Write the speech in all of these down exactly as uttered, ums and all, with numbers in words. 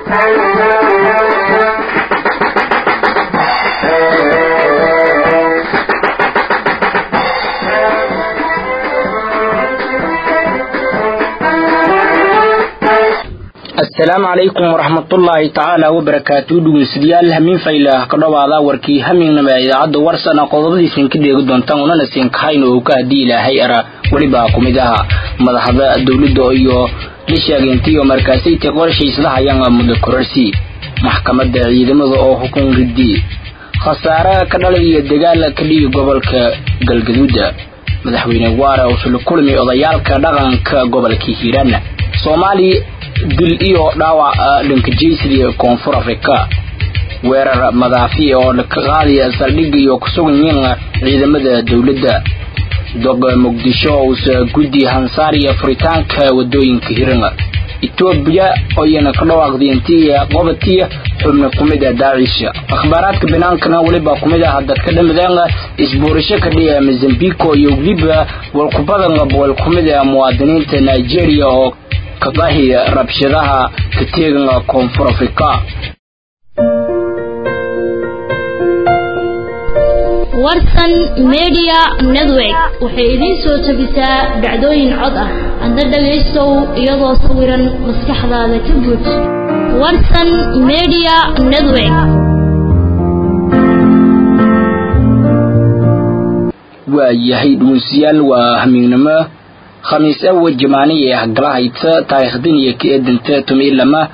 السلام عليكم ورحمة الله تعالى وبركاته. دوسيال همين فيلا كدوا على وركي همين نبأ عد ورسنا قضبة سنكدي قدام تاونا نسين كاين وكادي لا هيئة ولباكم إذا مذهب الدولة دويو لشياغنتي ومركزي تقول شيء صلاح ينغ مذكرسي محكمة عيد مضى حكم ردي خسارة كدلي الدجال كدي قبل كجلجدودة مدحوين وارا وصل كل مي أضيال كدغن كقبل كهيران صومالي dil iyo dhaawac dhanka jeysriga koonfur Afrika weerar madaafi oo la qaadiya saldhig iyo ku sugan yihiin ciidamada dawladda dog Muqdisho oo gudi hansaariya furitaanka wadooyinka hiranga Ethiopia oo yana ka dhawaaqday intii qobatiya xubno kumida Daesh akhbaraadka banaanka waliba kumida dadka dhamadaan isbuurisho ka dhigay Mozambique iyo Libya wal kubadan wal kumida muwaadiniinta Nigeria oo كضاهي ربشدها كتيرنا كونفور أفريقيا ورثن ميديا نتورك وحيدين صوت بتاع دعوين عضة عندنا ليسو يضع صورا مسكح هذا كبوت ورثن ميديا نتورك ويهيد موسيال وهمينما خميس أول جمانية قراءة تاريخ دنيا كأدنت تمي لما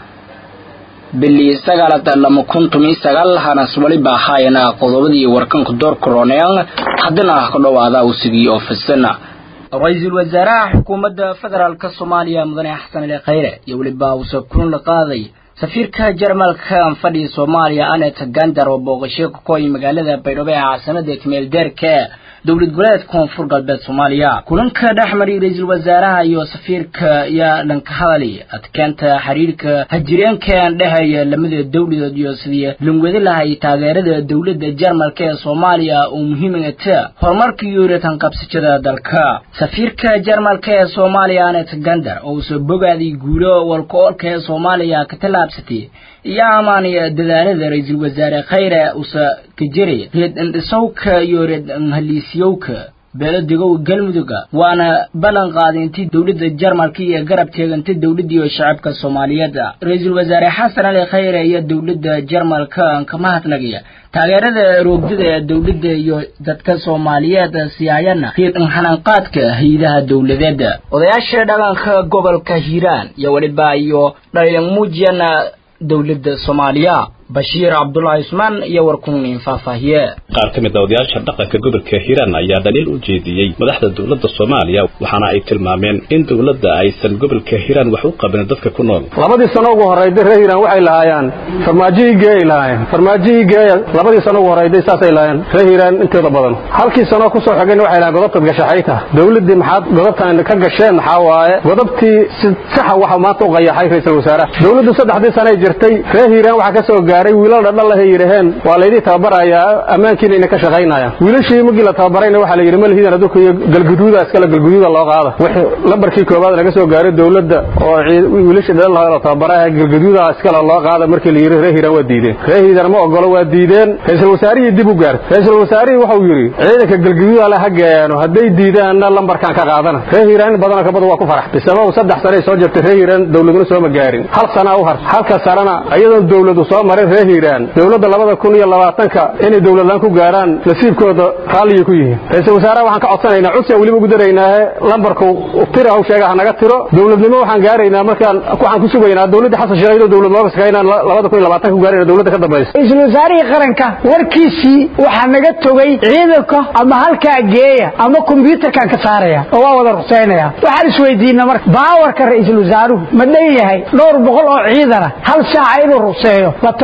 باللي سجلت لما كنت مي سجل هنسولي بحاينا قضبدي وركن قدر كورونيان حدنا قلوا هذا وسجي في السنة رئيس الوزراء حكومة فدرال كالصوماليا مدني حسن الخير يولي باوس كون لقاضي سفير كجرمال كان فدي صوماليا أنا تجندر وبوغشيك كوي مقالة بيروبيا عاصمة كميل ديرك دولة بلاد كونفور قلبات صوماليا كلنك دحمري رئيس الوزراء يو سفيرك يا لنك حالي أتكانت حريرك هجرين كان لها لمد الدولة ديوسية لنقذ لها تاغير دولة جرمال كا صوماليا ومهمة تا هرمارك يوري تنقبس جدا دالكا سفيرك جرمال كا صوماليا أنا تجندر أو سبقا دي قولو والكور كا صوماليا كتلابستي يا أماني دلالة رئيس الوزراء خيرا وسا كجري هيد ان سوك يورد انهليسيوك بلدقو قلمدقا وانا بلن قادنتي دولة الجرمالكية قرب تيغنتي دولة ديو شعبك الصومالية دا رئيس الوزراء حسن علي خيرا يا دولة الجرمالكا انكماهت نقيا تاغيرada roogdida dawladda iyo dadka Soomaaliyeed siyaayana qiid xanaanqaadka hay'adaha dawladeeda odayaasha dhalanka gobolka Hiiraan iyo waliba iyo dhalinyaro muujiyana dawladda Soomaaliya Bashir Abdullah Usman iyo warkuun faafahiye qaar kamid ah odayaasha dhaqanka gobolka Hiiraan ayaa daliil u jeediyay madaxda dawladda Soomaaliya waxaana ay tilmaameen in dawladda aysan gobolka Hiiraan wax u qaban dadka ku nool labadii sano ugu horeeyay Hiiraan waxay lahaayeen farmaajiga ay lahaayeen farmaajiga labadii sano ugu horeeyay saasay lahaayeen Hiiraan inta badan halkii sano ku soo xigeen waxay lahaayeen godobta gashaxayta dawladda maxaad godobtan ka gasheen maxaa waaye godobtii si sax ah waxa maanta u qayaxay ra'iisul wasaaraha dawladdu saddexdii sano ay jirtay Hiiraan waxa ka soo gaaray wiilal dhal la yiraahdeen waa leeyahay tababaraya amaankiina inay ka shaqeynayaan wiilashii markii la tababarayna waxa la yiri ma lihiin dadku galgaduuda iskala galgaduuda loo qaado wixii lambarkii koobaad laga soo gaaray dawladda oo wiilashii dhal la tababaraya galgaduuda iskala loo qaado markii la yiri reehira waa diideen reehira ma ogolo waa diideen ra'iisul wasaarihi dib u gaar ra'iisul wasaarihi waxa uu yiri ciidanka galgaduuda la hageeyano haday diidaan lambarkan ka qaadana reehira in badan ka badan waa ku farax sabab saddex sano soo jirtay reehira dawladuna soo ma gaarin hal sano u har halka sarana ayadoo dawladdu soo maray Hiiraan dawladda labada kun iyo labaatanka inay dawladdan ku gaaraan nasiibkooda qaaliye ku yihiin ra'iisul wasaaraha waxaan ka codsanaynaa cusub waliba ugu dareynaa lambarku tiro aw sheega naga tiro dawladnimo waxaan gaaraynaa markaan waxaan ku sugaynaa dawladda xasan shaqeeyo dawlad looga shaqeynaa labada kun iyo labaatanka ku gaarayna dawladda ka dambaysa ra'iisul wasaaraha qaranka warkiisi waxa naga togay ciidanka ama halka geeya ama kombiyuutarkan ka saaraya oo waa wada ruqsaynaya waxaan isweydiinaa marka baawarka ra'iisul wasaaruhu ma dheeyahay dhowr boqol oo ciidan hal saac inuu ruqseeyo la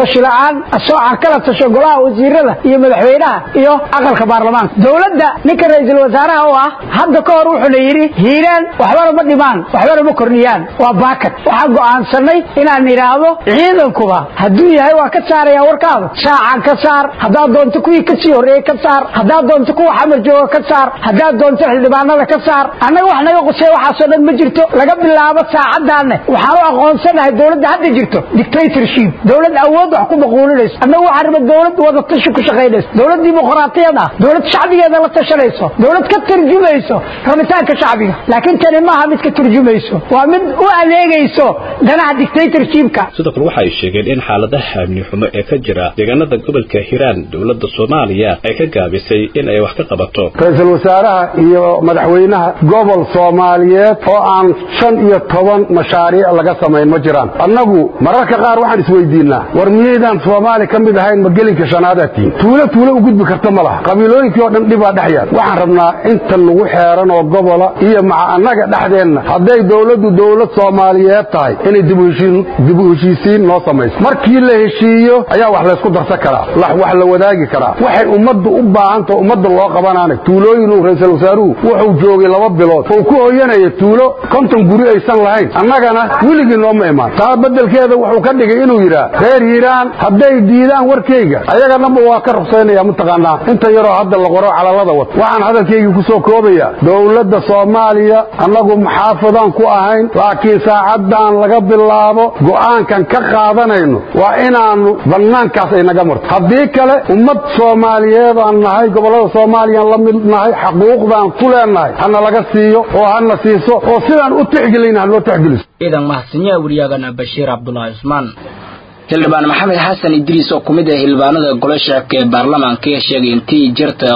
tashi la'aan asoo aan kala tasho golaha wasiirada iyo madaxweynaha iyo aqalka baarlamaanka dawladda ninka ra'iisul wasaaraha oo ah hadda ka hor wuxuu yiri hiiraan waxba ma dhimaan waxba ma korniyaan waa baakad waxa go'aansanay inaan niraado ciidankuba hadduu yahay waa ka saaraya warkaada saacan ka saar hadaa doonto kuwii ka sii horeeyay ka saar hadaa doonto kuwa xamar jooga ka saar hadaa doonto xildhibaanada ka saar anaga wax naga qosay waxa soo dhan ma jirto laga bilaabo saacadan waxaan u aqoonsanahay dawladda hadda jirto dictatorship dawlad awood wax ku maquulinayso anaga waxa rabaa dawlad wada tashi ku shaqeynayso dawlad dimuqraadiyad ah dawlad shacbigeeda la tashanayso dawlad ka tarjumayso rabitaanka shacbiga laakiin tani ma aha mid ka tarjumayso waa mid u adeegayso danaha dictatorshipka sidoo kale waxa ay sheegeen in xaaladaha amni xumo ee ka jira deegaanada gobolka Hiiraan dawladda Soomaaliya ay ka gaabisay in ay wax ka qabato ra'iisul wasaaraha iyo madaxweynaha gobol Soomaaliyeed oo aan shan iyo toban mashaariic laga sameeyay ma jiraan annagu mararka qaar waxaan isweydiinaa war miyeedaan Soomaali kamid ahayn magelinka shanaadati tuulo tuulo u gudbi karta malaha qabiilooyinkii oo dhan dhib baa dhaxyaan waxaan rabnaa inta lagu xeeran oo gobola iyo maca annaga dhaxdeena haday dawladdu dawlad Soomaaliyeed tahay inay dib u heshiin dib u heshiisiin noo sameeyso markii la heshiiyo ayaa wax la isku darsan karaa wax wax la wadaagi karaa waxay ummaddu u baahan tahay ummadda loo qabanaanay tuulooyin uu ra'iisul wasaaruhu wuxuu joogay laba bilood oo ku hooyanaya tuulo konton guri aysan lahayn annagana weligii nooma imaan taa bedelkeeda wuxuu ka dhigay inuu yiraahdo reer Hiiraan haday diidaan warkeyga ayaga dhanba waa ka ruqsaynaya mutaqaanaa inta yaroo hadda la qoro calalada wad waxaan hadalkeyga ku soo koobaya dawladda Soomaaliya annagu maxaafadan ku ahayn laakiin saacadan laga bilaabo go'aankan ka qaadanayno waa inaanu banaankaas ay naga marto hadii kale ummad Soomaaliyeed aan nahay gobolada Soomaaliya la mid nahay xuquuqdan ku leenahay hana laga siiyo oo hana siiso oo sidaan u tixgelina loo tixgeliso idan mahadsanyaa wariyagana Bashiir Abdullaahi Usmaan Xildhibaan Maxamed Xasan Idriis oo kumid ah xildhibaanada golaha shacabka ee baarlamaanka ee sheegay intii jirta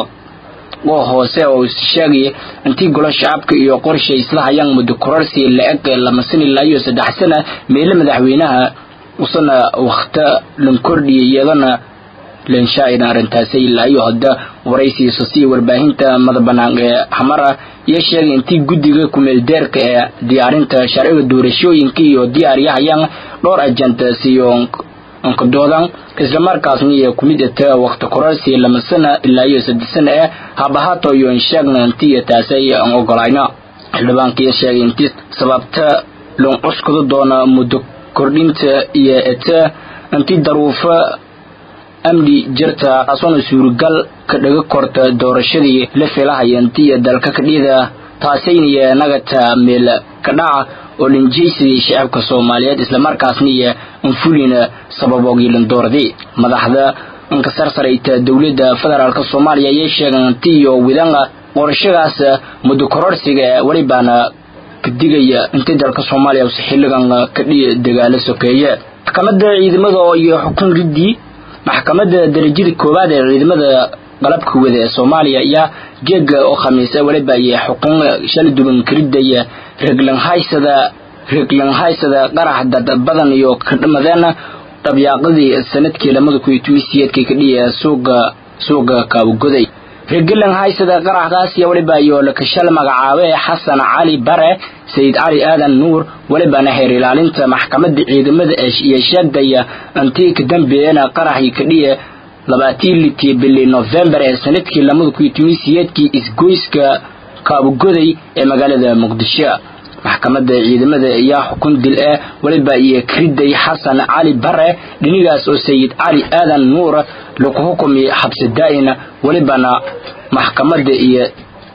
oo hoose oo sheegay intii golaha shacabka iyo qorshe isla hayaan muddo kororsi la'eg lama sani laayo saddex sano meel madaxweynaha usana waqti lan kordhiyay iyadana lan shaayna arintaasi laayo hadda waraysi soo warbaahinta madabanaan ee Xamara iyo sheegay intii guddiga ku meel deerka ee diyaarinta sharciga doorashooyinka iyo diyaariyahayaan dhowr ajanta siyoon anka doodan isla markaasna iyo kumid ah waqti kororsi lama sano ilaa iyo saddex sano ee habahato iyo sheegna intii taasay aan ogolayna xildhibaankii sheegay intii sababta loo cuskudo doona muddo kordhinta iyo eta intii daruufa amni jirta asoo suuragal ka dhaga korta doorashadii la filahay intii dalka ka dhida taasayna nagata meel ka dhaca oo linjeysi shacabka Soomaaliyeed isla markaasna iyo anfulina sababoogi lan doordi madaxda anka sarsarayta dawladda federaalka Soomaaliya ay sheegan intii wadanga qorshadaas muddo kororsiga walibaana kadigaya intii dalka Soomaaliya si xilligan ka dhigay dagaal sokeeye maxkamadda ciidamada iyo xukun riddi maxkamadda darajada koowaad ee ciidamada qalabka wada ee Soomaaliya ayaa jeega oo khamiis waliba ay xukun shal duban kiridaya reglan haysada reglan haysada qarax dad badan iyo ka dhamadana tabiyaaqadii sanadkii lamada ku tuisiyeedkii ka dhigay suuqa suuqa Kaawgoday reglan haysada qaraxdaas iyo waliba iyo la kashal magacaabay Xasan Cali Bare Sayid Ali Aadan Nuur waliba heer ilaalinta maxkamadda ciidamada ee sheegaya intii ka dambeeyana qaraxii ka dhigay labaatan bili November ee sanadkii lamada ku tuisiyeedkii isgoyska Kaawgoday ee magaalada Muqdisho maxkamadda ciidamada ayaa xukun dil ah waliba iyo kriday Xasan Cali Bare dhinigaas oo Sayid Ali Aadan Nuur lagu xukumay xabsi daa'ina walibana maxkamadda iyo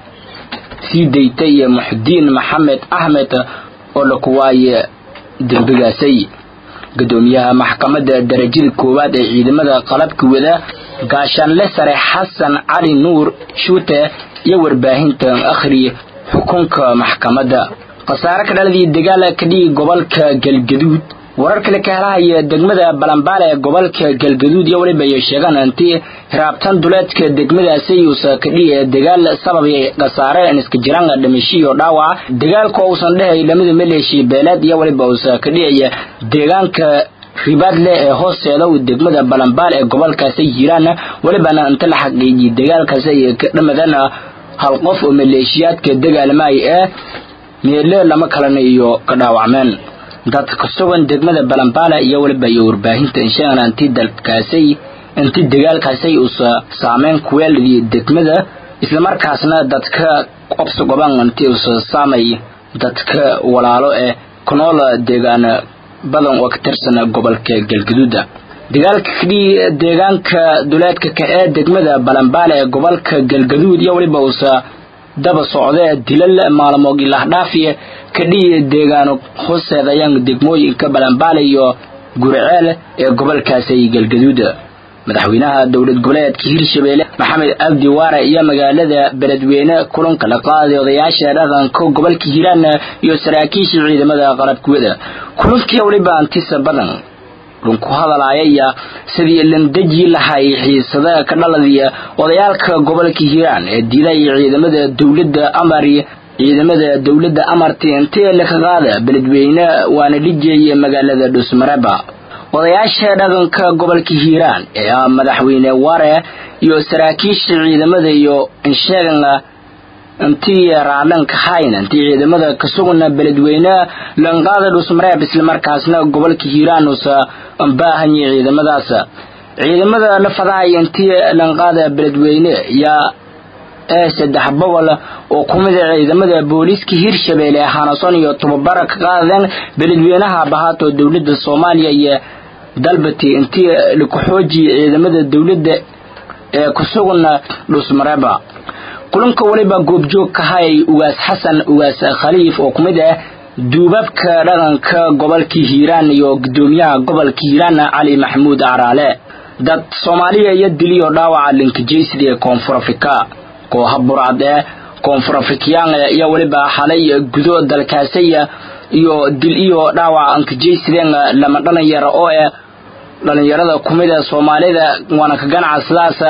sidaytay Muxdiin Maxamed Ahmed oo la kuwaayay dambigaasay gudoomiyaha maxkamadda darajada koowaad ee ciidamada qalabka wada gaashaanle sare Xasan Cali Nuur Shuute iyo warbaahinta akhri xukunka maxkamadda qasaare ka dhalay dagaal ka dhigay gobolka Galgaduud warar kale ka helaya degmada Balanbaale ee gobolka Galgaduud iyo waliba ay sheegaan intii raabtan duleedka degmadaasi uu ka dhigay dagaal sababay qasaare in iska jiraan dhimashiyo dhaawac dagaalku uu san dhahay lamada maleeshii beelad iyo waliba uu ka dhigay deegaanka Ribadle ee hoosteeda uu degmada Balanbaale ee gobolkaasi Hiiraan waliba inta la xaqiijiyay dagaalkaasi ay ka dhamadana hal qof oo maleeshiyaadka dagaalmay ee meelo lama kalanayo ka dhaawacmeen dadka sugan degmada Balambala iyo waliba iyo warbaahinta inshaana anti dalkaasay anti dagaalkaasay uu saameyn ku yeelay degmada isla markaasna dadka qabso goban anti uu saamay dadka walaalo ee kunool deegaan badan oo ka tirsan gobolka Galgaduud dagaalka kii deegaanka duleedka ka ee degmada Balambala ee gobolka Galgaduud iyo waliba uu daba socday dilal maalmo ilaah dhaafiye kadii deegaano hooseedayaan degmooyinka Balambala iyo Gurceel ee gobolkaasi Galgaduud madaxweynaha dawlad goboleedka Hirshabeelle Maxamed Abdi Waare iyo magaalada Beledweyne kulanka la qaaday odayaasha dhaqanka gobolka Hiiraan iyo saraakiisha ciidamada qalabkooda kulankii waliba antisa badan runku hadalaya sidii landaji lahay xiisada ka dhaladaya odayaalka gobolka Hiiraan ee diiday ciidamada dawladda amari ciidamada dawladda amartay intee la qaada Beledweyne waana dhijay magaalada Dhusmareba odayaasha dhaqanka gobolka Hiiraan ee madaxweyne Waare iyo saraakiisha ciidamada iyo inshaagna intii raadanka hayna intii ciidamada ka sugna Beledweyne lanqaada Dhusmareba isla markaasna gobolka Hiiraan oo baahan ciidamadaas ciidamada la fadaay intii lanqaada Beledweyne ya ee saddex boqol oo kumida ciidamada booliska Hirshabeelle Hanason iyo tababar ka qaadan Beledweynaha bahaato dawladda Soomaaliya iyo dalbati intii la ku xoojiyo ciidamada dawladda ee ku sugna Dhusmareba kulanka waliba goobjoog ka hay ugaas Xasan ugaas Khaliif oo kumida duubabka dhaqanka gobolka Hiiraan iyo gudoomiyaha gobolka Hiiraan Cali Maxamuud Araale dad Soomaaliya iyo diliyo dhaawac linkijaysiga Koonfur Afrika koox burcad ee Koonfur Afrikaan iyo waliba xalay gudo dalkaasay iyo dil iyo dhaawac linkijaysiga lama dhalinyaro oo ee dhalinyarada kumida Soomaalida wana ka ganacsadaas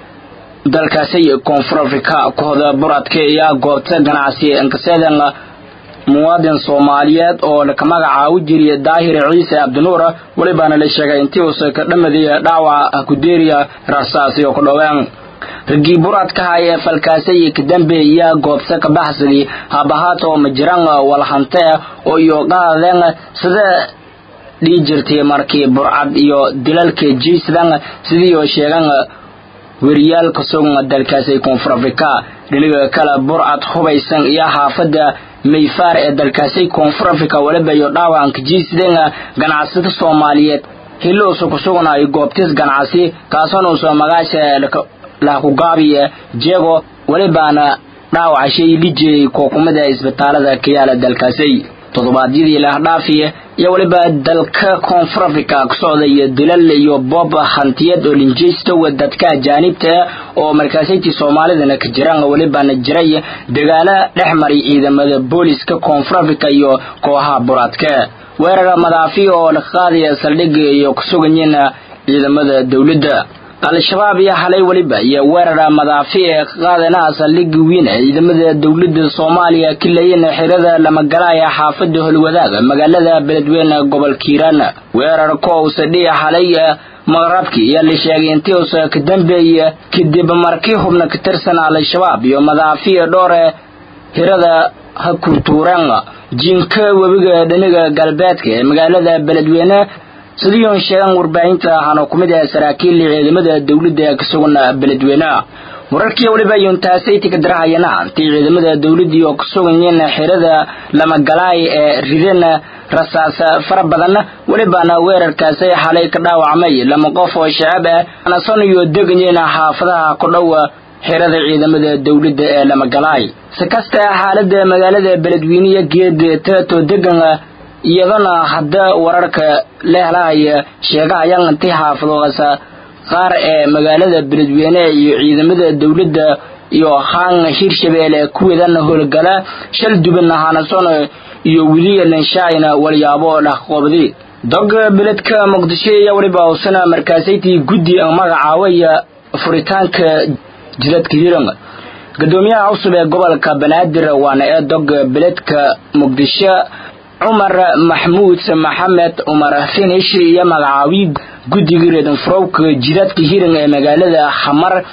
dalkaasay Koonfur Afrika kooxda burcadka iyo goobta ganacsi inkasadan muwaadin Soomaaliyeed oo la magacaabo jiray Daahir Ciise Abdinuur waliba la sheegay intii uu ka dhamaday dhaawac ku deeriya rasaas iyo ku dhawaan rigi buradka ay falkaasay ka dambeeyay goobta ka baxsaday habahaato ma jiraan walhante oo iyo qaadeen sida dhijirtay markii burcad iyo dilalka jiisdan sidii oo sheegan wariyaal ka soo dalkaasay Koonfur Afrika dhiliga kala burcad hubaysan iyo xaafada Mayfaar ee dalkaasay Koonfur Afrika waliba iyo dhaawac jiisdan ganacsatada Soomaaliyeed hilo soo ku sugnaa goobtis ganacsi kaasoo soo magaasha la ku gaabiye jeego walibana dhaawac shay lijay kookumada isbitaalada kiyaala dalkaasay todobaadyadii la dhaafiye iyo waliba dalka Koonfur Afrika ka socday dilal iyo boob hantiyad oo linjeysto wadadka jaanibta oo markaasay Soomaalidana ka jiraan waliba jiray dagaala dhexmari ciidamada booliska Koonfur Afrika iyo kooxaha buradka weerarka madaafi oo la qaaday saldhig iyo ku suganyiina ciidamada dawladda al-shabaab iyo xalay waliba iyo weerarka madaafi ee qaadana saldhig weyn ciidamada dawladda Soomaaliya kilayna xirada lama galaya xaafada Holwadaaga magaalada Beledweyne gobolka Hiiraan weerarka oo sadii xalay maqrabkii iyo la sheegay intii uu ka dambeeyay kadib markii xubno ka tirsan al-shabaab iyo madaafi dhowr xirada ha ku tuuraan jinka wabiga dhinaga galbeedka ee magaalada Beledweyne sidoo sheegan warbaahinta hana kumida saraakiil ciidamada dawladda ka sugan Beledweyne wararkii waliba intaasay tika darahayna intii ciidamada dawladda oo ka sugan xirada lama galaay ee ridana rasaas fara badan waliba weerarkaas ay xalay ka dhaawacmay lama qof oo shacab ah ana sanayo deganayna xaafadaha ku dhow xirada ciidamada dawladda ee lama galaay sakasta xaaladda magaalada Beledweyne geed tato degan iyadana hadda wararka leeyahay sheegayaan intii xaafadooda qaar ee magaalada Beledweyne iyo ciidamada dawladda iyo haan Hirshabeelle kuwadan howlgala shal duban Hanason iyo wiliyan shaayna walyaabo la qoobdi dog beledka Muqdisho iyo waliba usana markaasayti gudi magacaawaya furitaanka jidadka Hiiraan gudoomiyaha cusub ee gobolka Banaadir waana ee dog beledka Muqdisho Umar Mahmoud Mohamed Umar Finish iyo magacaawi gudiga reedan furowka jidadka Hiiraan ee magaalada Xamar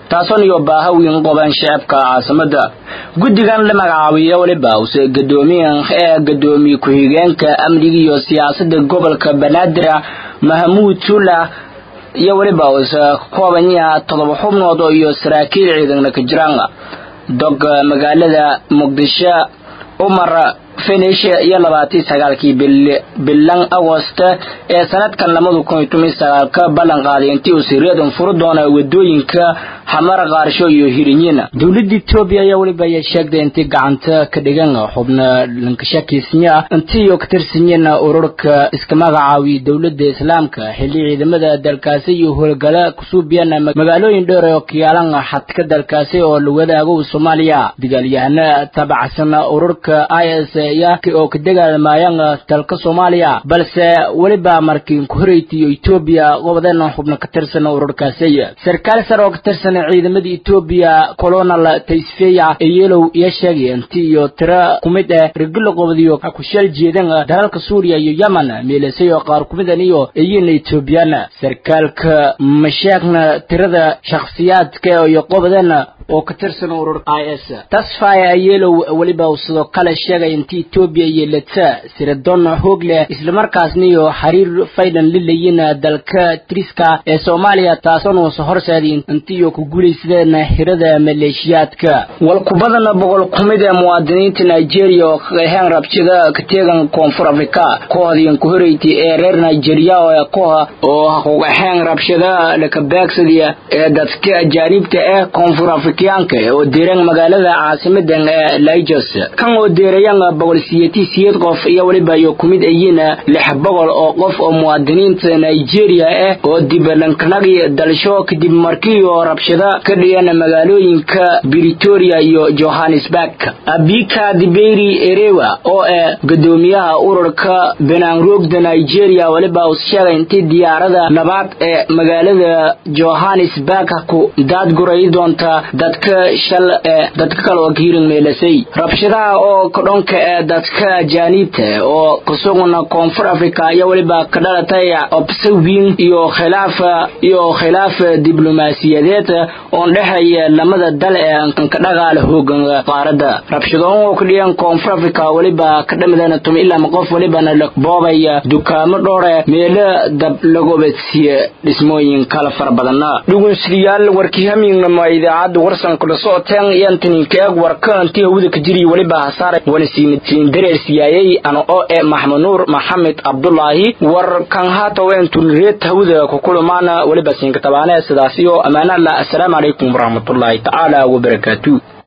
taasoo iyo baahawiin qoban shacabka caasimada guddigan la magacaabay waliba uu gadoomiyaha ee gadoomiye ku-xigeenka amniga iyo siyaasadda gobolka Banaadir Mahmoud Tula iyo waliba uu koobanya todoba xubnood iyo saraakiil ciidan ka jiraan dog magaalada Muqdisho Umar Finish iyo labaatan iyo sagaal kii bilan August ee sanadkan laba kun iyo toban iyo sagaal ka balan qaaday intii uu siriyadan furo doona wadooyinka xamar qaarsho iyo hirinina dawladda Itoobiya ayaa waliba ay sheegtay intii gacanta ka dhigan xubna lankashakiisnya intii oo ka tirsanayna ururka iska magacaawi dawladda Islaamka xilli ciidamada dalkaasi iyo howlgala ku suubiyana magaalooyin dhowr oo kiyaalan xadka dalkaasi oo la wadaago Soomaaliya dagaalyahana tabacsan ururka I S yaaki oo ka dagaalmayaan dalka Soomaaliya balse waliba markii ku horeeyay Itoobiya qobadana xubna ka tirsan ururkaasi sarkaal sare oo ka tirsan ciidamada Itoobiya Colonel Taisfiya Eyelow ya sheegay intii iyo tira kumid ah ragul qobadiyo ku shal jeedan dalka Suuriya iyo Yemen meelasay oo qaar kumid ah iyo ayeen Itoobiyana sarkaalka mashaakna tirada shakhsiyaadka iyo qobadana oo ka tirsan urur I S tasfaaya Eyelow waliba sidoo kale sheegay intii Itoobiya yeelata siradoon xoog leh isla markaasna iyo xiriir faydan lilayina dalka Triska ee Soomaaliya taasoo soo horseeday intii ku guuleysadeen xirada maleeshiyaadka wal ku badan boqol kumid ah muwaadiniinta Nigeria oo qeexan rabshada ka teegan Koonfur Afrika koodii ku horeeyay ee reer Nigeria oo koox oo qeexan rabshada la ka beegsaday ee dadka ajaanibta ah Koonfur Afrikaanka oo deeran magaalada caasimadda ee Lagos kan oo deerayan boqol sideed qof iyo waliba iyo kumid ayina lix boqol oo qof oo muwaadiniinta Nigeria ah oo dibalankanaga dalsho kadib markii oo rabshada ka dhigeen magaalooyinka Pretoria iyo Johannesburg Abika Diberi Erewa oo ah gadoomiyaha ururka Benangrogda Nigeria waliba uu sheegay intii diyaarada labaad ee magaalada Johannesburg ku daad guray doonta dadka shal ee dadka kale oo giirin meelasay rabshadaha oo kodonka ee dadka jaanibta oo kusugna Koonfur Afrika iyo waliba ka dhalatay obsawin iyo khilaaf iyo khilaaf diblomaasiyadeed oo dhaxaya lamada dal ee ka dhaqaale hoogan qaarada rabshadaha oo kaliyan Koonfur Afrika waliba ka dhamadana tum ilaa qof waliba la boobaya dukaamo dhowr meel dab lagu beedsiye dhismooyin kala far badan dhugunsriyaal warkii hamiina ma idaacada warsan kula sooteen yantin keeg warkaantii hawada ka jiri waliba hasaaray wanasiin dareersiyaayay ana oo ee Maxamed Nuur Maxamed Abdullaahi war kan hata weyntu reed hawada ku kulmaana waliba siin ka tabaanay sidaas iyo amaana la assalaamu alaykum warahmatullaahi ta'ala wa barakaatuh